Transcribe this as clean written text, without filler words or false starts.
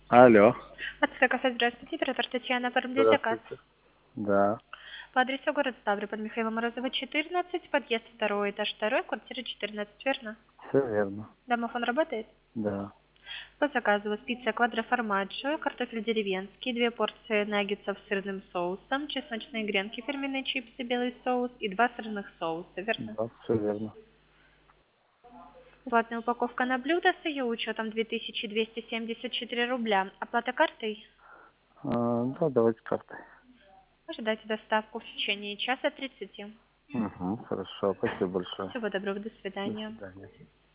Алло. Отсека кафе, здравствуйте. Оператор Татьяна, оформляет заказ. Здравствуйте. Да, По адресу город Ставрополь, Михаила Морозова, 14, подъезд 2, этаж 2, квартира 14, верно? все верно. Домофон работает? Да. По заказу у вас пицца квадроформаджо, картофель деревенский, 2 порции наггетсов с сырным соусом, чесночные гренки, фирменные чипсы, белый соус и 2 сырных соуса, верно? Да, все верно. Платная упаковка на блюдо с ее учетом 2274 рубля. Оплата картой? Да, давайте картой. Ожидайте доставку в течение часа 30. Угу, хорошо, спасибо большое. Всего доброго, до До свидания. свидания.